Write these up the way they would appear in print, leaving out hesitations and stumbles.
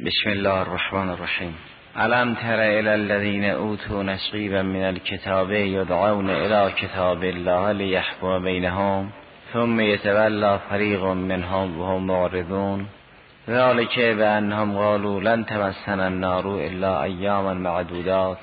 بسم الله الرحمن الرحیم. الم تر الی الذین اوتوا نصیبا من الکتاب یدعون الی کتاب الله لیحکم بینهم ثم یتولی فریق منهم وهم معرضون ذلک بانهم قالوا لن تمسنا النار الا ایاما معدودات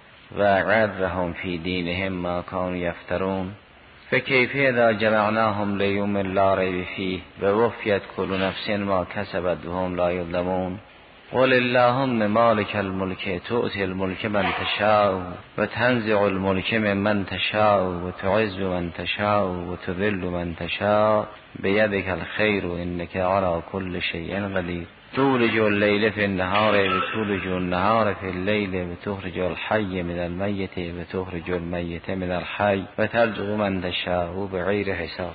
وغرهم فی دینهم ما كانوا یفترون فکیف اذا جمعناهم لیوم لا ریب فیه ووفیت کل نفس ما کسبت وهم لا یظلمون قل اللهم مالک الملک تؤتی الملک من تشاء و تنزع الملک ممن تشاء و تعز من تشاء و تذل من تشاء بیدک الخیر انک علی کل شیء قدیر تولج اللیل فی النهار و تولج النهار فی اللیل و تخرج الحی من المیت و تخرج المیت من الحی و ترزق من تشاء بغیر حساب.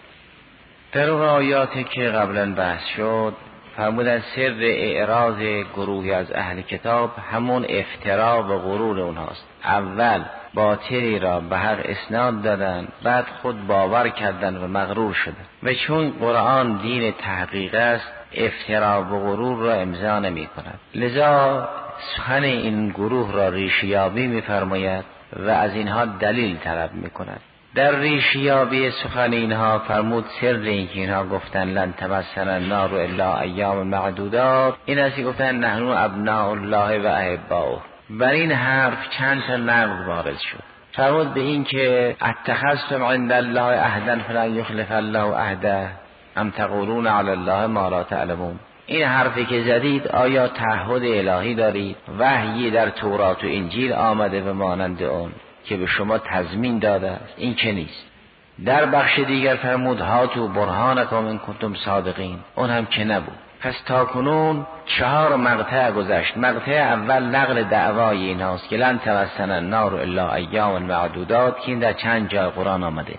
در آیاتی که قبلا بحث شد فرمودن سر اعراض گروهی از اهل کتاب همون افترا و غرور اونهاست. اول باطلی را به حق اسناد دادن، بعد خود باور کردن و مغرور شدن و چون قرآن دین تحقیق است افترا و غرور را امضا نمی کند. لذا سخن این گروه را ریشیابی می فرماید و از اینها دلیل طلب می کند. در ریشیابی سخن اینها فرمود سر این که اینها گفتن لن تمسنا النار الا ایام معدودات، این است که گفتن نحن ابناء الله و احباؤه. بر این حرف چند تا نقد وارد شد. فرمود به این که اتخذتم عند الله عهدا فلن یخلف الله عهده ام تقولون علی الله ما لا تعلمون. این حرفی که زدید آیا تعهد الهی دارید؟ وحی در تورات و انجیل آمده به مانند اون که به شما تضمین داده است؟ این که نیست. در بخش دیگر فرمود هاتوا برهانکم ان کنتم صادقین، اون هم که نبود. پس تاکنون 4 مقطع گذشت. مقطع اول نقل دعوای اینهاست که لن تمسنا النار الا ایاما معدودات که این در چند جای قرآن آمده.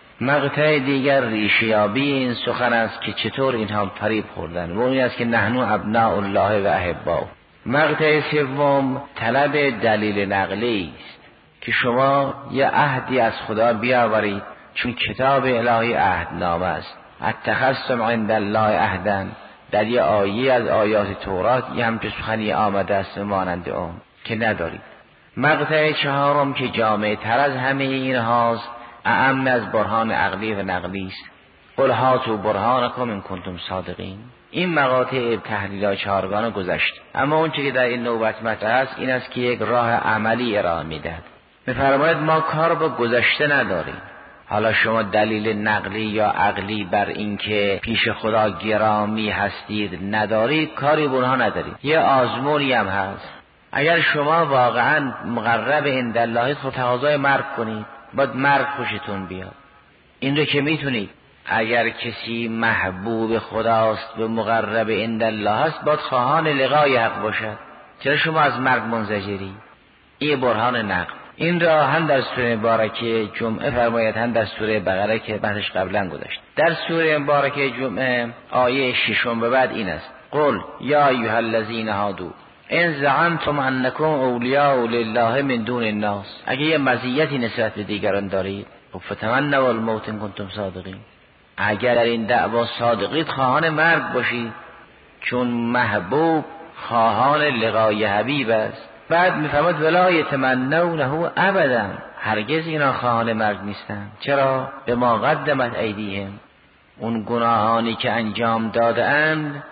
مقطع دیگر ریشیابی این سخن است که چطور اینها فریب خوردن و اون است که نحن ابناء الله و احباؤه. مقطع سوم طلب دلیل نقلی است که شما یه عهدی از خدا بیاورید، چون کتاب الهی عهدنامه است. اتخذتم عند الله عهدا، در یه آیه از آیات تورات یه همچه سخنی آمده است مانند اون که ندارید. مقطع چهارم که جامع تر از همه این هاست، اعم از برهان عقلی و نقلی است. قل هاتوا برهانکم ان کنتم صادقین. این مقاطع تحلیل 4گانه گذشت، اما اون چیزی که در این نوبت مطرح است این است که یک راه عملی ارائه میدهد. می‌فرماید ما کار با گذشته نداریم. حالا شما دلیل نقلی یا عقلی بر این که پیش خدا گرامی هستید ندارید، کاری به اونها ندارید. یه آزمونی هم هست. اگر شما واقعا مقرب عند الله خود تقاضای مرگ کنید، باید مرگ خوشتون بیاد. این رو که میتونید. اگر کسی محبوب خداست و مقرب عند الله است باید خواهان لقای حق باشد. چرا شما از مرگ منزجری؟ این برهان نقل. این را هم در سوره مبارکه جمعه فرماید هم در سوره بقره که بحثش قبلا گذشت. در سوره مبارکه جمعه آیه 6 به بعد این است: قل یا ایها الذین هادوا ان زعمتم انکم اولیاء لله من دون الناس، اگه یه مزیتی نسبت به دیگران دارید فتمنوا الموت ان کنتم صادقین، اگر در این دعوا صادقید خواهان مرگ باشید، چون محبوب خواهان لقای حبیب است. بعد میفرماد ولا یتمنونه ابدا، هرگز اینا خواهان مرگ نیستن. چرا؟ به ما قدمت ایدیهم، اون گناهانی که انجام داده اند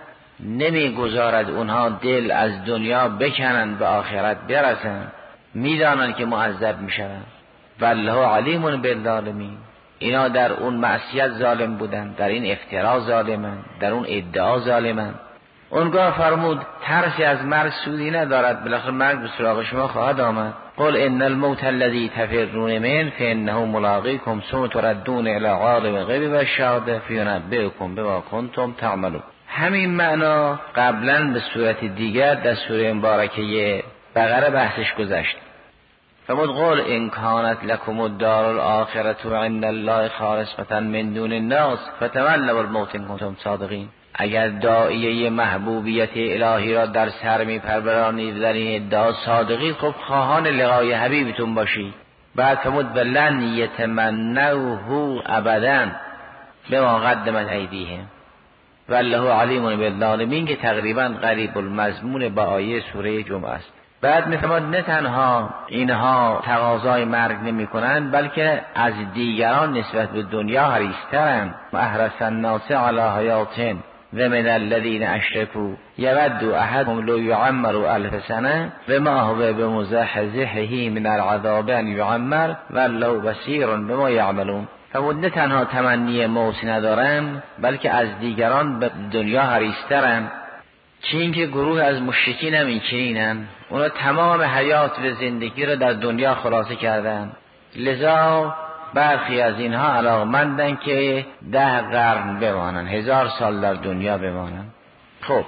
نمیگذارد اونها دل از دنیا بکنند به آخرت برسند، میدانند که معذب میشوند. والله علیم بالظالمین، اینا در اون معصیت ظالم بودن، در این افترا ظالمن، در اون ادعا ظالمن. اونگاه فرمود ترسی از مرگ سودی ندارد، بالاخره مرگ به سراغ شما خواهد آمد. قل ان الموت الذی تفرون منه فانه ملاقیکم ثم تردون الی عالم الغیب والشهاده فینبئکم بما کنتم تعملون. همین معنا قبلا به صورت دیگر در سوره مبارکه بقره بحثش گذشت. فرمود قل ان کانت لکم الدار الاخرة عند الله خالصة من دون الناس فتمنوا الموت ان کنتم صادقین. اگر داعیه محبوبیت الهی را در سر میپرورانید در این ادعا صادقید، خب خواهان لقای حبیبتون باشید. بعد فرمود ولن یتمنوه ابدا بما قدمت ایدیهم، والله علیم بالظالمین که تقریبا قریب المضمون با آیه سوره جمعه است. بعد میفرماد نه تنها اینها تقاضای مرگ نمی کنند بلکه از دیگران نسبت به دنیا حریص‌ترند. احرص الناس علی حیات و من الذین اشرکوا یود احدهم لو یعمر 1000 سنه و ما هو بمزحزحه من العذاب ان یعمر والله بصیر بما یعملون. فرمود نه تنها تمنی موت ندارن بلکه از دیگران به دنیا حریص‌ترند. چه اینکه گروه از مشرکین هم اینچنینن، اونا تمام حیات و زندگی را در دنیا خلاصه کردن، لذا برخی از اینها علاقمندن که 10 قرن بمانن، 1000 سال در دنیا بمانن. خب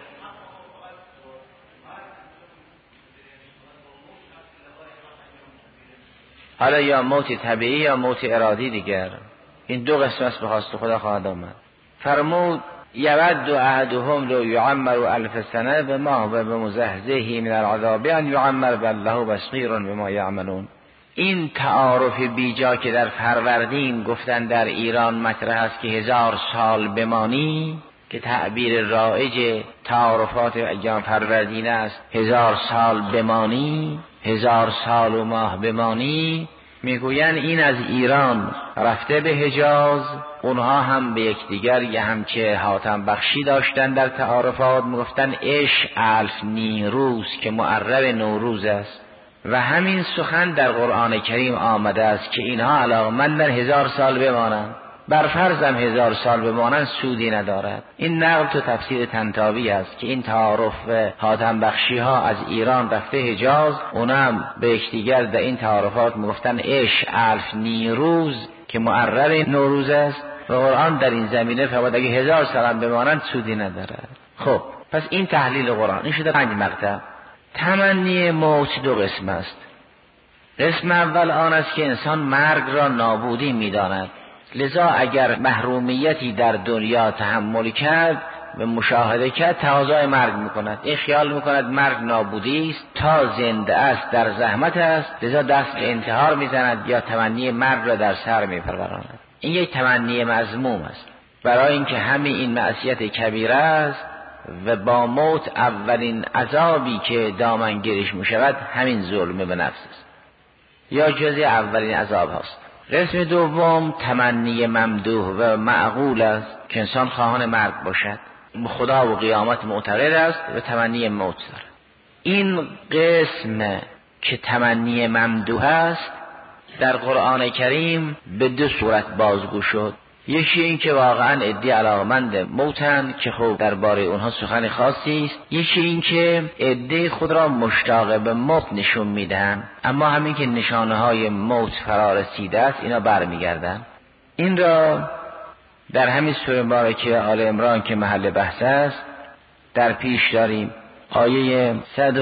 حالا یا موت طبیعی یا موت ارادی دیگر، این دو قسم است به خواست خدا خواهد آمد. فرمود یود احدهم لو یعمر 1000 سنه و ما هو بمزحزحه من العذاب ان یعمر والله بصیر بما یعملون. این تعارف بیجا که در فروردین گفتن در ایران مطرح است که 1000 سال بمانی، که تعبیر رایج تعارفات ایام فروردین است، 1000 سال بمانی، 1000 سال و ماه بمانی، میگوین این از ایران رفته به حجاز، اونها هم به یکدیگر یه همچه حاتم بخشی داشتن در تعارفات، میگفتن عش 1000 نیروز که معرب نوروز است. و همین سخن در قرآن کریم آمده است که اینها علاقمندن 1000 سال بمانند، بر فرضم 1000 سال بمانند سودی ندارد. این نقل تو تفسیر طنطاوی است که این تعارف و حاتم بخشی ها از ایران رفته حجاز، اونم به یکدیگر در این تعارفات میگفتن عش 1000 نیروز که معرب نوروز است و قرآن در این زمینه فرمود اگه 1000 سال هم بمانند سودی ندارد. خب پس این تحلیل قرآن. این شده 5 مقطع. تمنی موت 2 قسم است. قسم اول آن است که انسان مرگ را نابودی می‌داند، لذا اگر محرومیتی در دنیا تحمل کرد و مشاهده کرد تقاضای مرگ می‌کند. این خیال می‌کند مرگ نابودی است، تا زنده است در زحمت است، لذا دست به انتحار می‌زند یا تمنی مرگ را در سر می‌پروراند. این یک تمنی مذموم است، برای اینکه همین این معصیت کبیره است و با موت اولین عذابی که دامنگیرش می‌شود همین ظلم به نفس است، یا جزء اولین عذاب هست. قسم دوم تمنی ممدوح و معقول است که انسان خواهان مرگ باشد، خدا و قیامت معتقد است و تمنی موت دارد. این قسم که تمنی ممدوح است در قرآن کریم به 2 صورت بازگو شد. یکی این که واقعا عده علاقمند موتن که خب درباره اونها سخن خاصی است، یکی این که عده خود را مشتاق به موت نشون میدن، اما همین که نشانه های موت فرا رسیده است اینا برمیگردن. این را در همین سوره مبارکه آل عمران که محل بحث است در پیش داریم. آیه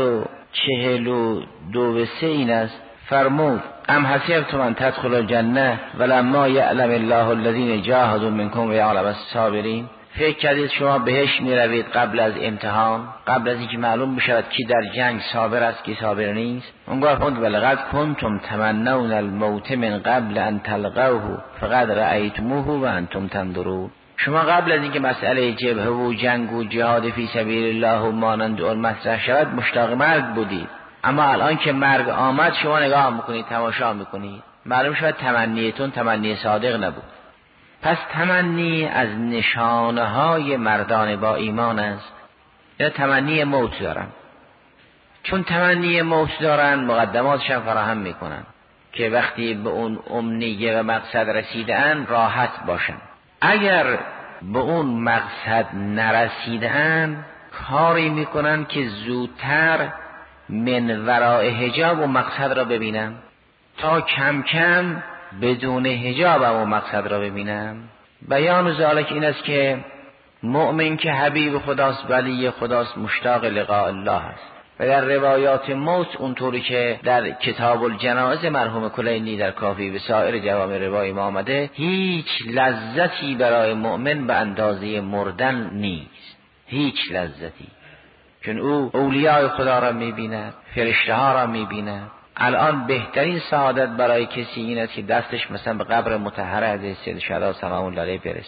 142 و 3 این است، فرمود ام حسبتم ان تدخلوا الجنه ولما یعلم الله الذین جاهدوا منکم و یعلم الصابرین. فکر کردید شما بهش می روید قبل از امتحان، قبل از اینکه معلوم بشود کی در جنگ صابر است کی صابر نیست؟ اونگاه فرمود ولقد کنتم تمنون الموت من قبل ان تلقوه فقد رأیتموه و انتم تنظرون. شما قبل از اینکه مسئله جبهه و جنگ و جهاد فی سبیل الله و مانند اون مطرح شود مشتاق مرگ بودید، اما الان که مرگ آمد شما نگاه میکنید، تماشا میکنید، معلوم شد تمنیتون تمنی صادق نبود. پس تمنی از نشانه های مردان با ایمان است. یا تمنی موت دارن، چون تمنی موت دارن مقدماتشان فراهم میکنن که وقتی به اون امنیه و مقصد رسیدن راحت باشن. اگر به اون مقصد نرسیدن کاری میکنن که زودتر من ورای حجاب و مقصد را ببینم، تا کم کم بدون حجاب و مقصد را ببینم. بیان ذالک این است که مؤمن که حبیب خداست، ولی خداست، مشتاق لقاء الله است. و در روایات موت اونطوری که در کتاب الجنائز مرحوم کلینی در کافی و سایر جوامع روایی ما آمده، هیچ لذتی برای مؤمن به اندازه مردن نیست، هیچ لذتی، چون او اولیاء خدا را می‌بیند، فرشته ها را می‌بیند. الان بهترین سعادت برای کسی این است که دستش مثلا به قبر مطهر از سید شهدا سلام الله علیه برسه.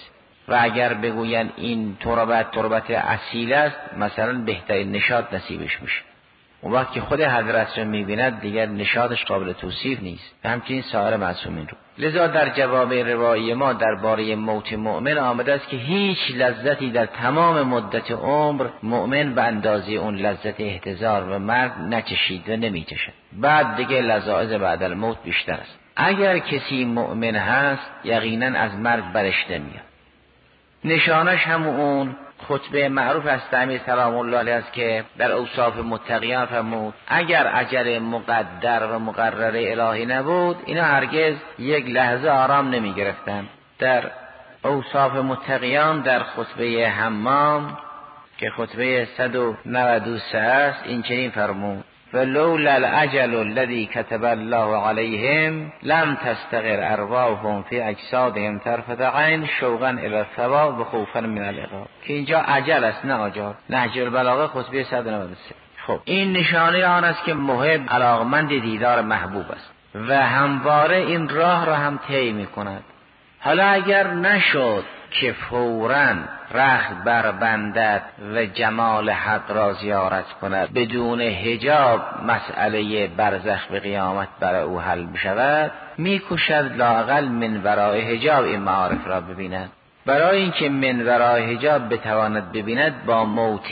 و اگر بگوین این تربت اصیل است، مثلا بهترین نشاط نصیبش میشه. اون وقت که خود حضرت رو میبیند دیگر نشاطش قابل توصیف نیست، و همچنین سایر معصومین رو. لذا در جواب روایی ما درباره موت مؤمن آمده است که هیچ لذتی در تمام مدت عمر مؤمن به اندازه اون لذت احتضار و مرگ نچشید و نمیچشد. بعد دیگه لذائذ بعد الموت بیشتر است. اگر کسی مؤمن هست یقینا از مرگ برش نمیاد. نشانش هم اون خطبه معروف است امیر سلام الله علیه است که در اوصاف متقیان فرمود اگر اجر مقدر و مقرر الهی نبود اینا هرگز یک لحظه آرام نمی گرفتن. در اوصاف متقیان در خطبه حمام که خطبه 193 است این چنین فرمود فلولا الاجل الذي كتب الله عليهم لم تستقر ارواحهم في اجسادهم طرفة عین شوقا الى الثواب و خوفا من العقاب. که اینجا اجل است نه آجال. نهج البلاغه خطبه 193. خب این نشانه آن است که محب علاقمند دیدار محبوب است و همواره این راه را هم طی می‌کند. حالا اگر نشد که فوراً رخت بربندد و جمال حق را زیارت کند بدون حجاب مسئله برزخ به قیامت برای او حل بشود، میکوشد لااقل من ورای حجاب این معارف را ببیند. برای اینکه من ورای حجاب بتواند ببیند با موت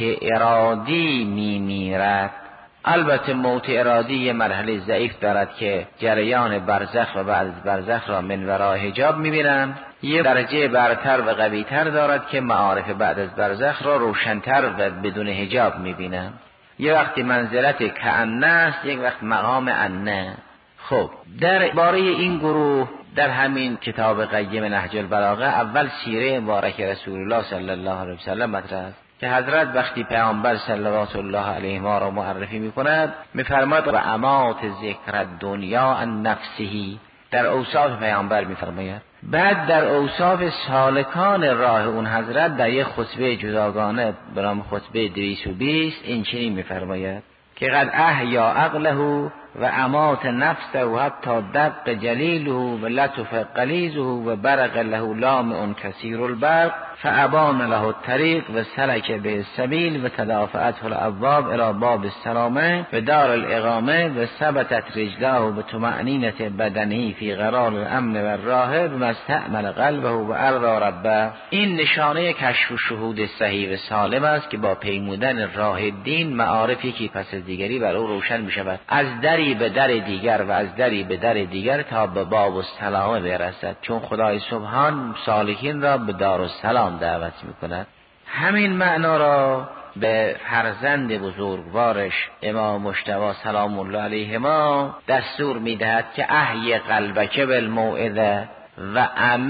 ارادی میمیرد. البته موت ارادی یه مرحله ضعیف دارد که جریان برزخ و بعد از برزخ را من ورای حجاب میبینند. یه درجه برتر و قویتر دارد که معارف بعد از برزخ را روشنتر و بدون حجاب میبینند. یه وقتی منزلت کأنه است، یک وقت مقام انه. خب در باره این گروه در همین کتاب قیم نهج البلاغه اول سیره مبارک رسول الله صلی الله علیه وسلم مطرح است که حضرت وقتی پیامبر صلوات الله علیه ما را معرفی میکند میفرماید و امات ذکر دنیا عن نفسه، در اوصاف پیامبر میفرماید. بعد در اوصاف سالکان راه اون حضرت در یک خطبه جداگانه به نام خطبه 220 این چنین میفرماید که قد احیا عقله و امات نفسه و حتی دق جلیله و لطف قلیزه و برق له لامع کثیر البرق فابان له الطریق و سلک به السبیل و تدافعته الابواب الى باب السلامه و دار الاقامه و ثبتت رجلاه بطمأنینة بدنه فی قرار الامن و الراحه و مستعمل قلبه و ارضا ربه. این نشانه کشف و شهود صحیح و سالم است که با پیمودن راه دین معارف یکی پس از دیگری بر او روشن می شود، از دری به در دیگر و از دری به در دیگر تا به باب السلامه برسد، چون خدای سبحان سالکین را به دار السلام دعوت می کند. همین معنا را به فرزند بزرگوارش امام مجتبی سلام الله علیهما دستور می دهد که احی قلبک بالموعظه و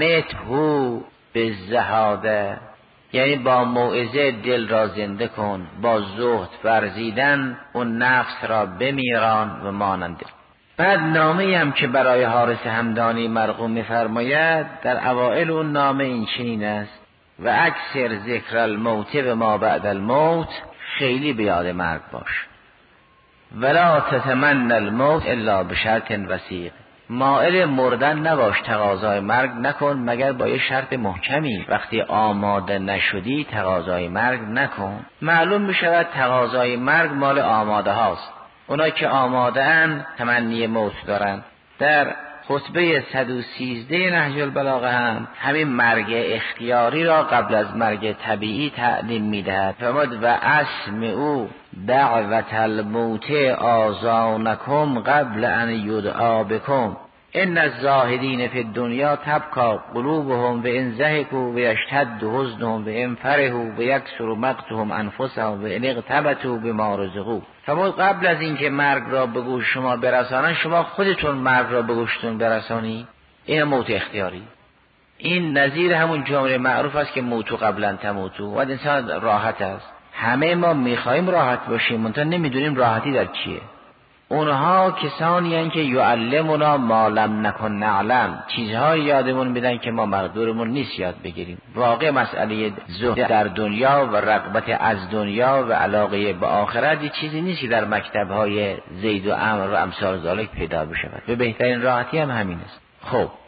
امته بالزهاده، یعنی با موعظه دل را زنده کن، با زهد ورزیدن اون نفس را بمیران و ماننده. بعد نامه هم که برای حارث همدانی مرقوم می‌فرماید در اوائل اون نامه این چنین است و اکثر ذکر الموت و ما بعد الموت، خیلی به یاد مرگ باش. ولا تتمنى الموت الا بشرط وثیق، مائل مردن نباش، تقاضای مرگ نکن مگر با یه شرط محکمی. وقتی آماده نشدی تقاضای مرگ نکن. معلوم میشود تقاضای مرگ مال آماده هاست. اونا که آماده ان تمنی موت دارن. در خطبه 113 نهج البلاغه هم همین مرگ اختیاری را قبل از مرگ طبیعی تعلیم میدهد. فرمود و اسمعوا دعوت الموت آذانکم قبل ان یدعا بکم ان الزاهدین فی الدنیا تبکا قلوبهم و ان ضحکوا و یشتد حزنهم و ان فرحوا و یکثر مقتهم انفسهم و ان اغتبطوا بما رزقوا. فرمود قبل از اینکه مرگ را به گوش شما برسانن شما خودتون مرگ را به گوشتون برسانی. این موت اختیاری. این نظیر همون جمله معروف است که موتو قبلا تموتو. و انسان راحت است. همه ما میخوایم راحت باشیم منتها نمیدونیم راحتی در چیه. اونها کسانی هستند که یعلمنا ما لم نکن نعلم، چیزهای یادمون میدن که ما مقدورمون نیست یاد بگیریم. واقع مسئله زهد در دنیا و رغبت از دنیا و علاقه به آخرت یه چیزی نیست که در مکتبهای زید و عمرو و امثال ذالک پیدا بشود و بهترین راحتی هم همین است. خب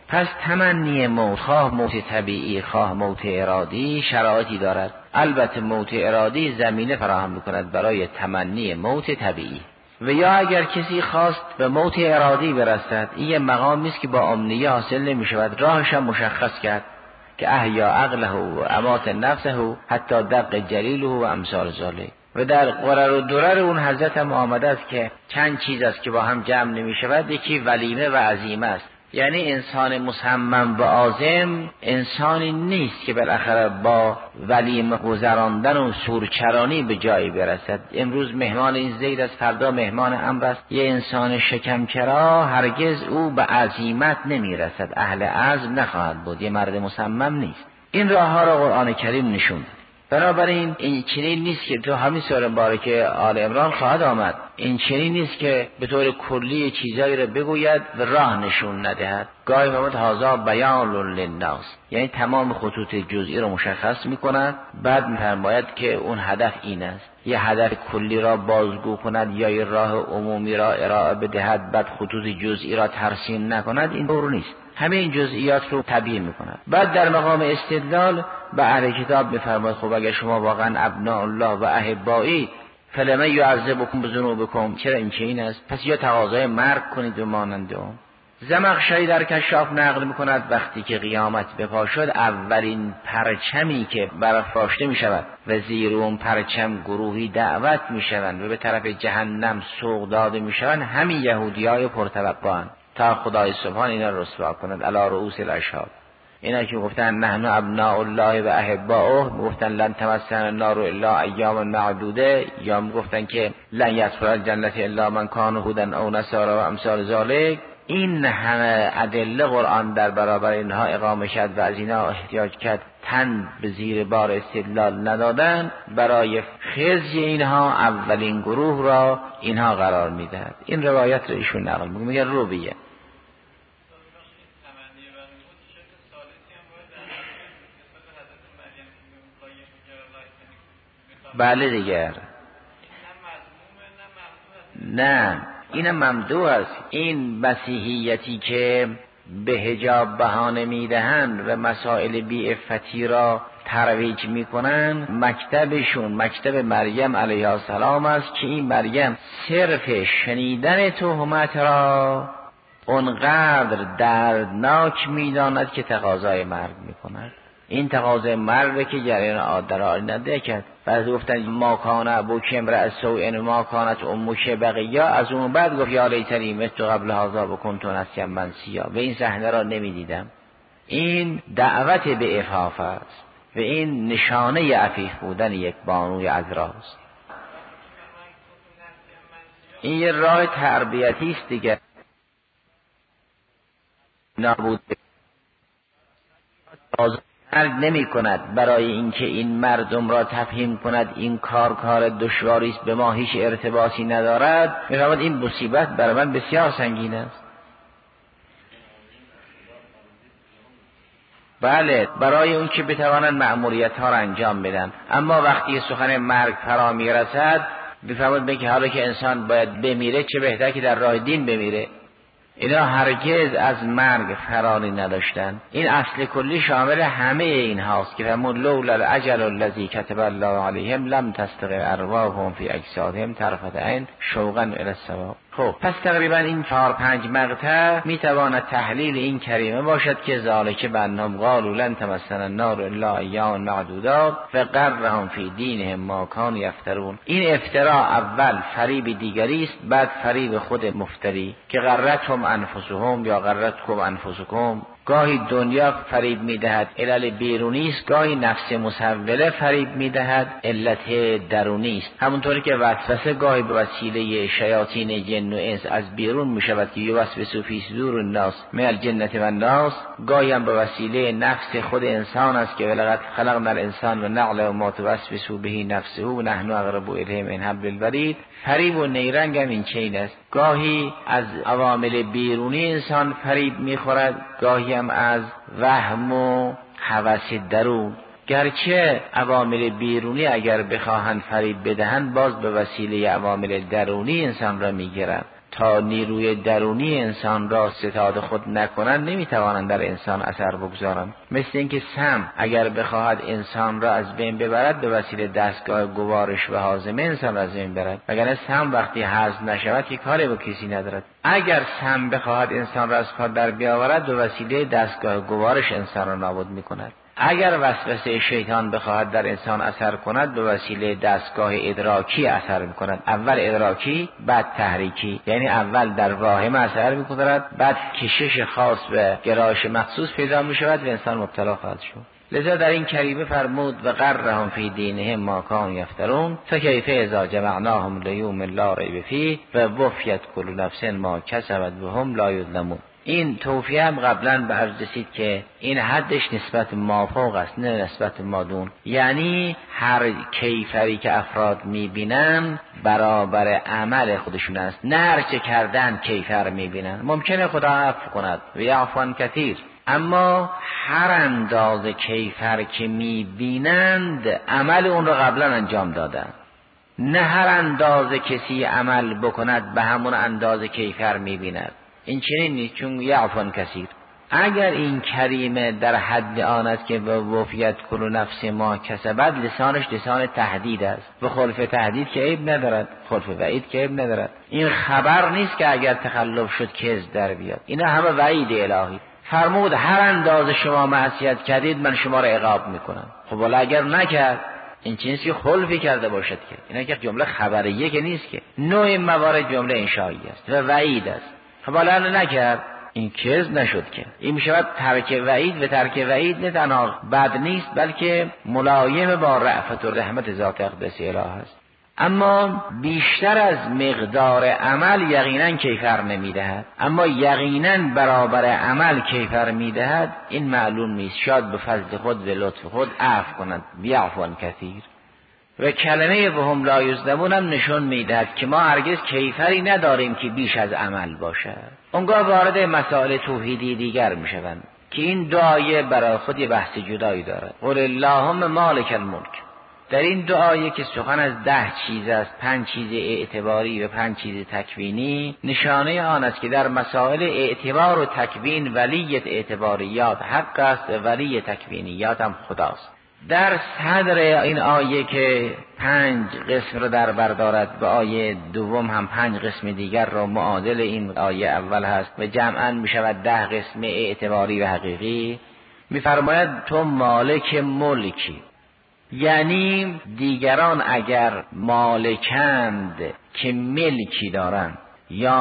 پس تمنی موت، خواه موت طبیعی خواه موت ارادی، شرایطی دارد. البته موت ارادی زمینه فراهم میکند برای تمنی موت طبیعی. و یا اگر کسی خواست به موت ارادی برسد، این یه مقامی است که با امنیه حاصل نمیشود، راهش هم مشخص کرد که احیا عقله و امات نفسه حتی دق جلیله و امثال ذالک. و در قرر و درر اون حضرت هم آمده است که چند چیز است که با هم جمع نمیشود. یکی ولیمه و عزیمه است، یعنی انسان مصمم و عازم انسانی نیست که بالاخره با ولیمه گذراندن و سورچرانی به جایی برسد. امروز مهمان این زید است، فردا مهمان امر است. یه انسان شکمچرا هرگز او به عزیمت نمیرسد، اهل عزم نخواهد بود، یه مرد مصمم نیست. این راه ها را قرآن کریم نشوند. بنابراین این چنین نیست که تو همین سوره مبارکه آل عمران خواهد آمد، این چنین نیست که به طور کلی چیزایی را بگوید و راه نشون ندهد. گاهی موقع هذا بیان للناس، یعنی تمام خطوط جزئی را مشخص میکند، بعد میفرماید که اون هدف این است. یه هدف کلی را بازگو کند یا یه راه عمومی را ارائه بدهد، بعد خطوط جزئی را ترسیم نکند، این طور نیست. همه این جزئیات رو تبیین میکند. بعد در مقام استدلال به اهل کتاب میفرماید خب اگر شما واقعا ابناء الله و احبایی فلما یعذبکم بذنوبکم، چرا این چنین است؟ پس یا تقاضای مرگ کنید و مانند اون. زمخشری در کشاف نقل میکند وقتی که قیامت بپا شد، اولین پرچمی که برافراشته میشود و زیر اون پرچم گروهی دعوت میشوند و به طرف جهنم سوق داده میشوند، همین یهودیای پرتوقعان تا خدای سبحان اینا رو رسوا کند علی رؤوس الاشهاد. اینا که گفتن نحن ابناء الله و احباؤه، گفتن لن تمسنا النار الا ایاما معدوده، یا گفتن که لن یدخل الجنه الا من کان هودا او نصارا و امثال ذالک. این همه ادله قرآن در برابر اینها اقامه کرد و از اینا احتیاج کرد تن به زیر بار استدلال ندادن. برای خزی اینها اولین گروه را اینها قرار میدهد. این روایت را ایشون نقل میگه روبیه. بله دیگر نه، این ممدوح است. این مسیحیتی که به حجاب بهانه میدهند و مسائل بی عفتی را ترویج میکنند، مکتبشون مکتب مریم علیها السلام است که این مریم صرف شنیدن تهمت را اونقدر دردناک میداند که تقاضای مرگ میکند. این تقاضای مرگ که جریان عادت نده کرد. بعد گفتن ما کان ابوک امرأ سوء ما کانت امک بغیا، از اون بعد گفت یا لیتنی مت قبل هذا بکنت نسیا منسیا. و این صحنه را نمیدیدم. این دعوت به عفاف است و این نشانه عفیف بودن یک بانوی عذراست. این یه راه تربیتی است دیگه. نابود مرگ نمی کند برای اینکه این مردم را تفهیم کند این کار دشواری است، به ما هیچ ارتباطی ندارد. می‌فرماید این مصیبت برای من بسیار سنگین است. بله، برای اون که بتوانند مأموریت ها را انجام بدن. اما وقتی سخن مرگ فرا میرسد، می‌فرماید بگه حالا که انسان باید بمیره، چه بهتر که در راه دین بمیره. اینا هرگز از مرگ فراری نداشتن. این اصل کلی شامل همه این هاست که فرمود لولا الاجل الذی کتب الله علیهم لم تستقر ارواحهم فی اجسادهم طرفة عین شوقا الی الثواب. خب پس تقریبا این 4-5 مقطع میتواند تحلیل این کریمه باشد که ذالک بانهم قالوا لن تمسنا النار الا ایاما معدودات فغرهم فی دینهم ما کانوا یفترون. این افترا اول فریب دیگری است، بعد فریب خود مفتری که غرتهم انفسهم یا غرتکم انفسکم. گاهی دنیا فریب میدهد، علل بیرونی است، گاهی نفس مسوله فریب میدهد، علت درونی است. همونطوری که وسوسه گاهی به وسیله شیاطین جن و انس از بیرون میشود که یوسوس فی صدور الناس من الجنة والناس، گاهی هم به وسیله نفس خود انسان است که ولقد خلقنا الانسان و نعلم ما توسوس به نفسه و نحن اقرب الیه من حبل الورید. فریب و نیرنگ هم این چنین است. گاهی از عوامل بیرونی انسان فریب میخورد، گاهی هم از وهم و هوس درون. گرچه عوامل بیرونی اگر بخواهند فریب بدهند، باز به وسیله عوامل درونی انسان را میگیرند تا نیروی درونی انسان را ستاد خود نکنند نمیتوانند در انسان اثر بگذارند. مثل اینکه سم اگر بخواهد انسان را از بین ببرد به وسیله دستگاه گوارش و هاضمه انسان را از بین برد، وگرنه سم وقتی هضم نشود که کاری با کسی ندارد. اگر سم بخواهد انسان را از کار در بیاورد به وسیله دستگاه گوارش انسان را نابود میکند. اگر وسوسه شیطان بخواهد در انسان اثر کند به وسیله دستگاه ادراکی اثر میکند. اول ادراکی بعد تحریکی، یعنی اول در واهمه اثر میکند بعد کشش خاص و گرایش مخصوص پیدا میشود و انسان مبتلا خواهد شد. لذا در این کریمه فرمود و غرهم فی دینهم ما کانوا یفترون فکیف اذا جمعناهم لیوم لا ریب فیه و وفیت کل نفس ما کسبت و هم لا یظلمون. این توفیه هم قبلا به عرض رسید که این حدش نسبت مافوق است نه نسبت مادون، یعنی هر کیفری که افراد میبینن برابر عمل خودشون است، نه هر چه کردن کیفر میبینن. ممکنه خدا عفو کند و یعفو عن کثیر، اما هر اندازه کیفر که میبینند عمل اون رو قبلا انجام دادن، نه هر اندازه کسی عمل بکند به همون اندازه کیفر میبیند. این چنین نیست، چون یعفو عن کثیر. اگر این کریمه در حد آن است که به وفیت کل نفس ما کسبت، لسانش لسان تهدید است و خلف تهدید که عیب ندارد، خلف وعید که عیب ندارد. این خبر نیست که اگر تخلف شد کذب در بیاد، اینا همه وعید الهی. فرمود هر اندازه شما معصیت کردید من شما را عقاب میکنم. خب ولی اگر نکرد، این چیزی که خلفی کرده باشد که اینا که جمله خبریه که نیست، که نوع موارد جمله انشایی است و وعید است. خب حالا نکرد، این کذب نشد که این میشود ترک وعید، و ترک وعید نه تنها بد نیست بلکه ملایم با رأفت و رحمت ذات اقدس اله است. اما بیشتر از مقدار عمل یقینا کیفر نمیدهد، اما یقینا برابر عمل کیفر میدهد این معلوم نیست. شاید به فضل خود و لطف خود عفو کند، بیعفو عن کثیر. و کلمه و هم لا یظلمون هم نشون میدهد که ما هرگز کیفری نداریم که بیش از عمل باشد. اونگاه وارد مسائل توحیدی دیگر میشوند که این دعایه برای خود یه بحث جدایی دارد. قل اللهم مالک الملک. در این دعایه که سخن از 10 چیز است، 5 چیز اعتباری و 5 چیز تکوینی، نشانه آن است که در مسائل اعتبار و تکوین ولیت اعتباریات حق است و ولی تکوینیات هم خداست. در صدر این آیه که 5 قسم رو در بر دارد و آیه دوم هم 5 قسم دیگر رو معادل این آیه اول هست و جمعاً می شود 10 قسم اعتباری و حقیقی، می فرماید تو مالک ملکی. یعنی دیگران اگر مالکند که ملکی دارند یا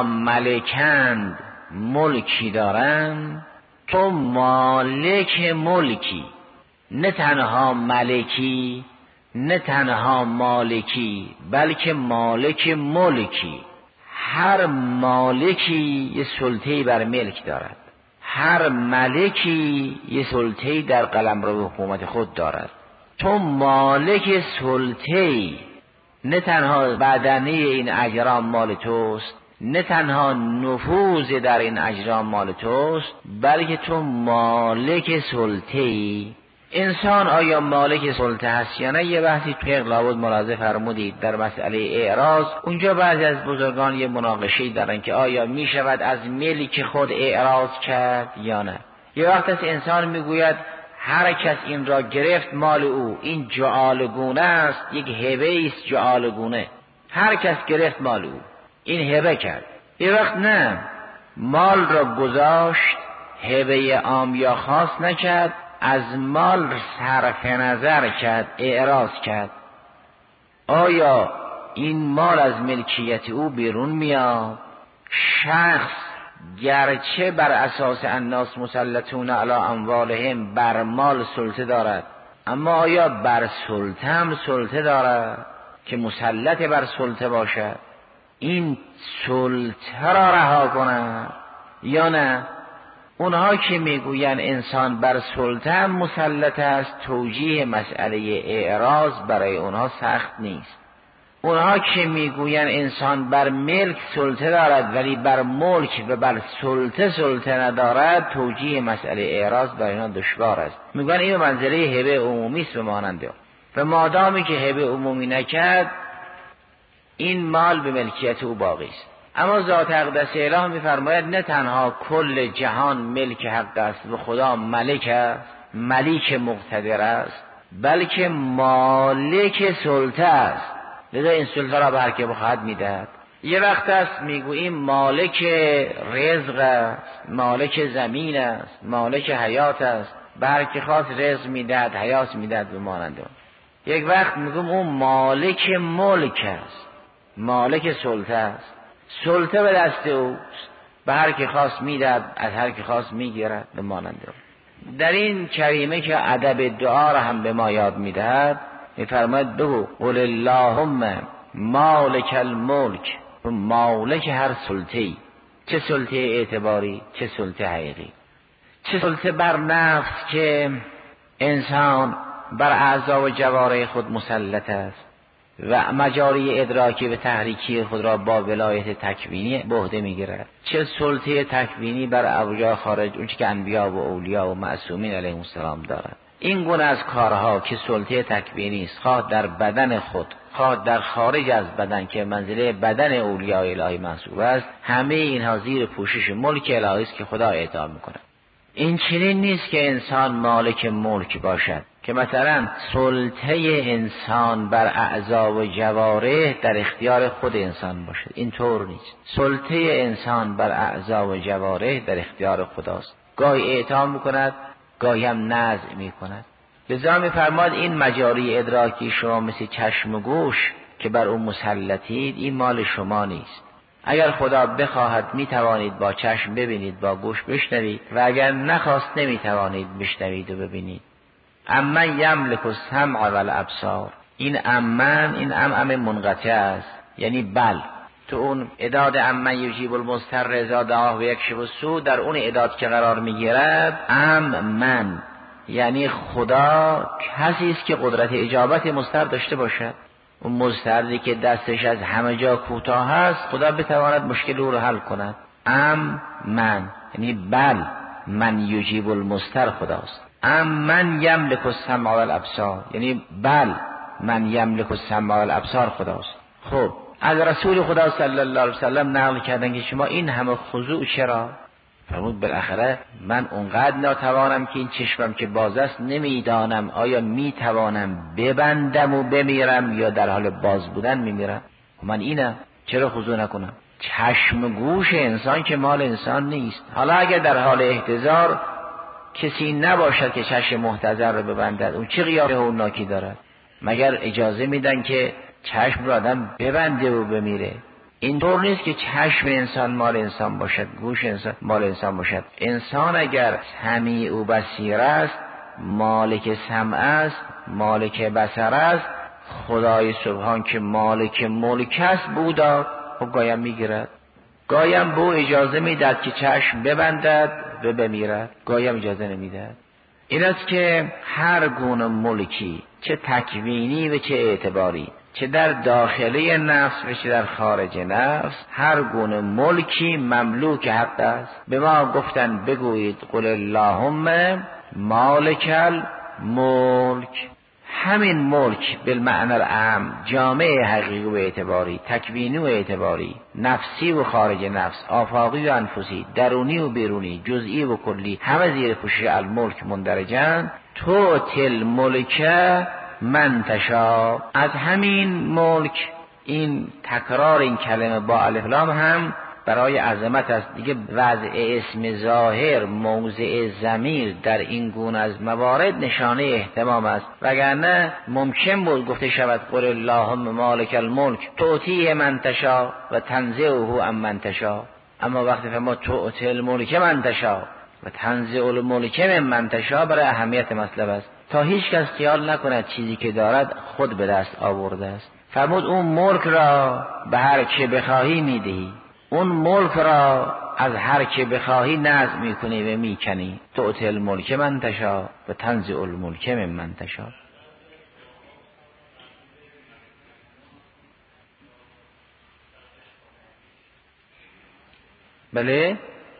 ملکند ملکی دارند، تو مالک ملکی، نه تنها ملکی نه تنها مالکی بلکه مالک ملکی. هر مالکی یه سلطه‌ای بر ملک دارد، هر ملکی یه سلطه‌ای در قلمرو حکومت خود دارد. تو مالک سلطه‌ای، نه تنها بدنه این اجرام مال توست، نه تنها نفوذ در این اجرام مال توست، بلکه تو مالک سلطه‌ای. انسان آیا مالک سلطه هست یا نه؟ یه بحثی توی لابد ملاحظه فرمودید در مسئله اعراض. اونجا بعضی از بزرگان یه مناقشه‌ای دارن که آیا می شود از ملک خود اعراض کرد یا نه. یه وقت از انسان میگوید هر کس این را گرفت مال او، این جعالگونه است، یک هبه است جعالگونه، هر کس گرفت مال او، این هبه کرد. یه وقت نه، مال را گذاشت، هبه عام یا خاص نکرد، از مال صرف نظر کرد، اعراض کرد. آیا این مال از ملکیت او بیرون میاد؟ شخص گرچه بر اساس الناس مسلطون علی اموالهم بر مال سلطه دارد، اما آیا بر سلطه هم سلطه دارد که مسلط بر سلطه باشد؟ این سلطه را رها کند یا نه؟ اونها که میگوین انسان بر سلطه هم مسلط است، توجیه مسئله اعراض برای اونها سخت نیست. اونها که میگوین انسان بر ملک سلطه دارد ولی بر ملک و بر سلطه ندارد، توجیه مسئله اعراض برای اونها دشوار است. میگوین این منزله هبه عمومی است به ماننده، و مادامی که هبه عمومی نکرد این مال به ملکیت او باقی است. اما ذات اقدس اله میفرماید نه تنها کل جهان ملک حق است و خدا ملک است، ملیک مقتدر است، بلکه مالک سلطه است. لذا این سلطه را به هر که بخواهد میدهد. یه وقت است میگوییم مالک رزق است، مالک زمین است، مالک حیات است، به هر که خواست رزق میدهد، حیات میدهد و مانند اون. یک وقت میگم اون مالک ملک است، مالک سلطه است، سلطه به دست اوست، به هر که خواست میدهد، از هر که خواست میگیرد و مانند اون. در این کریمه که ادب دعا را هم به ما یاد میدهد میفرماید بگو قل اللهم مالک الملک، مالک هر سلطه‌ای، چه سلطه اعتباری چه سلطه حقیقی. چه سلطه بر نفس که انسان بر اعضا و جوارح خود مسلط است و مجاری ادراکی و تحریکی خود را با ولایت تکوینی به عهده میگیرد. چه سلطه تکوینی بر ابجا خارج، اون که انبیا و اولیا و معصومین علیهم السلام دارد. این گونه از کارها که سلطه تکوینی است، خواه در بدن خود خواه در خارج از بدن که منزله بدن اولیاء الهی محسوب است، همه اینها زیر پوشش ملک الهی است که خدا اعطا میکند. این چنین نیست که انسان مالک ملک باشد که مثلا سلطه انسان بر اعضا و جوارح در اختیار خود انسان باشد. این طور نیست. سلطه انسان بر اعضا و جوارح در اختیار خداست. گاهی اعطا میکند، گاهی هم نزع میکند. لذا میفرماد این مجاری ادراکی شما مثل چشم و گوش که بر اون مسلطید، این مال شما نیست. اگر خدا بخواهد میتوانید با چشم ببینید، با گوش بشنوید، و اگر نخواست نمیتوانید بشنوید و ببینید. امن یملک السمع والابصار، این امن، این ام منقطع است، یعنی بل. تو اون اداد امن یجیب المضطر اذا دعاه و یکشف السوء، در اون اداد که قرار میگیرد من، یعنی خدا کسی است که قدرت اجابت مضطر داشته باشد. اون مضطری که دستش از همه جا کوتاه است، خدا بتواند مشکل او رو حل کند. من، یعنی بل، من یجیب المضطر خداست. من یملک السمع والابصار، یعنی بل، من یملک السمع والابصار خداست. خب از رسول خدا صلی الله علیه وسلم نقل کردن که شما این همه خضوع چرا؟ فرمود بالاخره من اونقدر ناتوانم که این چشمم که باز است نمیدانم آیا میتوانم ببندم و بمیرم یا در حال باز بودن میمیرم. من اینم، چرا خضوع نکنم؟ چشم گوش انسان که مال انسان نیست. حالا اگر در حال احتضار کسی نباشد که چشم محتضر رو ببندد، اون چه قیافه هولناکی دارد؟ مگر اجازه میدن که چشم رو آدم ببنده و بمیره؟ این طور نیست که چشم انسان مال انسان باشد، گوش انسان مال انسان باشد. انسان اگر سمیع و بصیر است، مالک سمع است، مالک بصر است، خدای سبحان که مالک ملک است بودا، خب گایم میگیرد، گایم بو اجازه میداد که چشم ببندد و بمیرد، گایم اجازه نمیداد. این است که هر گونه ملکی، چه تکوینی و چه اعتباری، چه در داخلی نفس و چه در خارج نفس، هر گونه ملکی مملوک حق است. به ما گفتن بگویید قل اللهم مالک الملک. همین ملک بالمعنی العام، جامع حقیقی و اعتباری، تکوینی و اعتباری، نفسی و خارج نفس، آفاقی و انفسی، درونی و بیرونی، جزئی و کلی، همه زیر پوشش الملک مندرجند. تو تل ملک من تشا. از همین ملک، این تکرار این کلمه با الف لام هم برای عظمت است دیگه. وضع اسم ظاهر موضع ضمیر در این گونه از موارد نشانه اهتمام است، وگرنه ممکن بود گفته شود قل اللهم مالک الملک تؤتیه من تشا و تنزعه عن من تشا. اما وقتی فرمود تؤتی الملک من تشا و تنزع الملک من تشا، برای اهمیت مطلب است تا هیچ کس خیال نکند چیزی که دارد خود به دست آورده است. فرمود اون ملک را به هر که بخواهی میدهی، اون ملک را از هر که بخواهی نزع میکنی و میکنی. تؤتی الملک من تشا و تنزع الملک من تشا. بله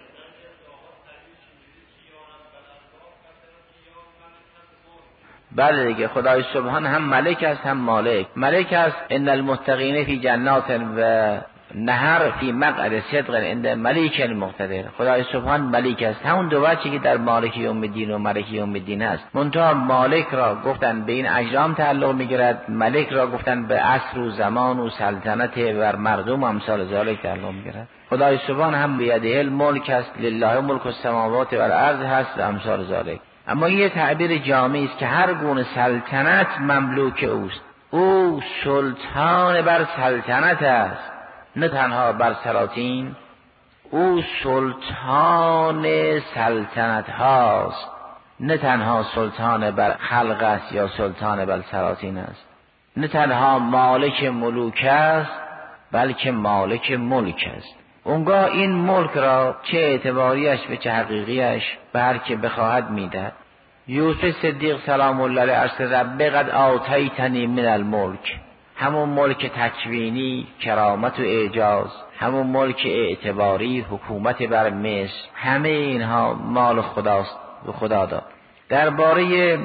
بله دیگه، خدای سبحان هم ملک است هم مالک. ملک است ان المتقین فی جنات و نهر فی مقعد صدق عند ملیک مقتدر. خدای سبحان ملیک است، همون دو وجهی که در مالک یوم الدین و ملک یوم الدین است. منتها مالک را گفتن به این اجرام تعلق میگیرد، ملک را گفتن به عصر و زمان و سلطنت بر مردم و امثال ذالک تعلق میگیرد. خدای سبحان هم بیده الملک است، لله ملک السماوات و الارض هست و امثال ذالک. اما این یه تعبیر جامعی است که هر گونه سلطنت مملوک اوست. او سلطان بر سلطنت است، نه تنها بر سلاطین. او سلطان سلطنت هاست، نه تنها سلطان بر خلق است یا سلطان بر سلاطین است. نه تنها مالک ملوک است بلکه مالک ملک است. اونگاه این ملک را چه اعتباریش به چه حقیقیش به هر که بخواهد میده. یوسف صدیق سلام الله علیه عرض رب قد آتیتنی من الملک، همون ملک تکوینی، کرامت و اعجاز، همون ملک اعتباری، حکومت بر مصر، همه اینها مال خداست و خدا داد. درباره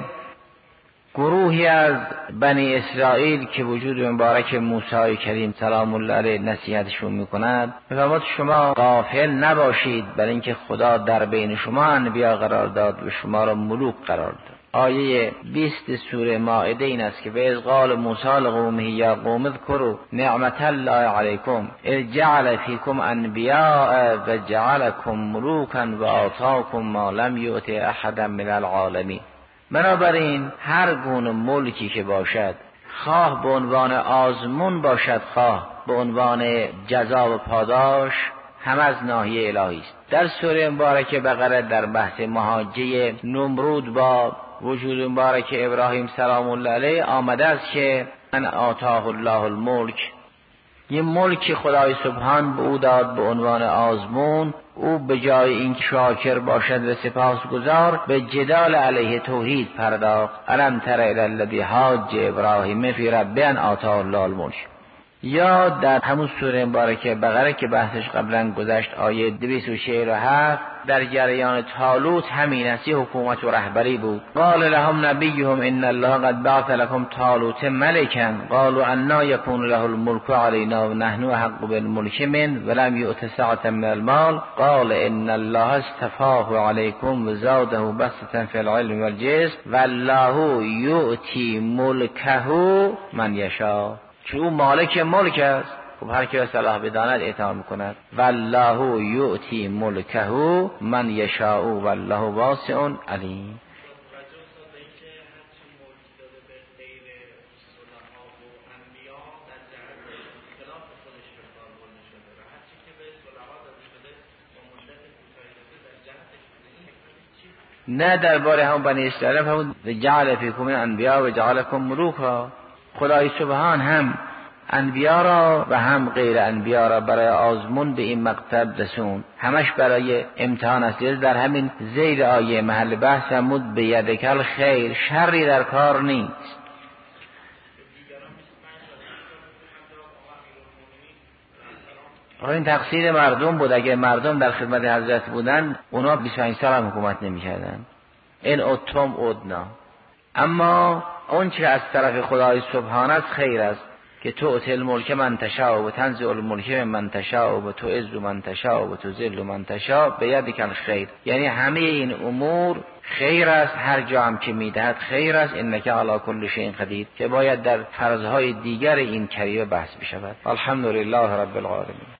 گروهی از بنی اسرائیل که وجود مبارک موسی کریم سلام الله علیه نصیحتشون میکند، میفرماد شما غافل نباشید بر اینکه خدا در بین شما انبیا قرار داد و شما را ملوک قرار داد. آیه 20 سوره مائده این است که به قال موسی لقومه یا قوم اذکروا نعمت الله علیکم اذ جعل فیکم انبیاء و جعلکم ملوکا و آتاکم ما لم یؤت احدا من العالمین. بنابراین هر گونه ملکی که باشد، خواه به عنوان آزمون باشد خواه به عنوان جزا و پاداش، هم از ناحیه الهی است. در سوره مبارکه بقره در بحث محاجه نمرود با وجود مبارک ابراهیم سلام الله علیه آمده است که ان آتاه الله الملک، یه ملک خدای سبحان به او داد به عنوان آزمون. او به جای اینکه شاکر باشد و سپاسگزار به جدال علیه توحید پرداخت. الم تر الی الذی حاج ابراهیم فی ربه ان آتاه الله الملک. یا در همون سوره مبارکه بقره که بحثش قبلا گذشت آیه 247 در جریان طالوت همین است، حکومت و رهبری بود. قال لهم نبیهم ان الله قد بعث لكم طالوت ملکا قالوا انا یکون له الملك علینا و نحن احق بالملک من ولم یؤت سعة من المال قال ان الله اصطفاه علیکم و زاده بسطة فی العلم والجسم والله یؤتی ملکه من یشاء. که او مالک ملک است، خب هر کی صلاح بداند اطاعت میکند. والله یؤتی ملکه من یشاء والله واسع علیم. نه درباره هم بنی اسرائیل هم جعل فیکم انبیا و جعلکم ملوکا. خدای سبحان هم انبیا را و هم غیر انبیا را برای آزمون به این مقصد رسون، همش برای امتحان است. در همین زیر آیه محل بحث مد به یدکل خیر، شری در کار نیست. این تقصیر مردم بود. اگر مردم در خدمت حضرت بودن اونا 25 سال هم حکومت نمی کردن. این اتم ادنا. اما اون چه از طرف خدای سبحانه است خیر است که تو اتل الملک من تشاء و تنزع الملک من تشاء و تو عز من تشاء و تو ذل من تشاء بیدک الخیر. یعنی همه این امور خیر است، هر جا هم که میدهد خیر است. انک علی کل شیء قدیر که باید در فرضهای دیگر این کریه بحث بشود. الحمدلله رب العالمین.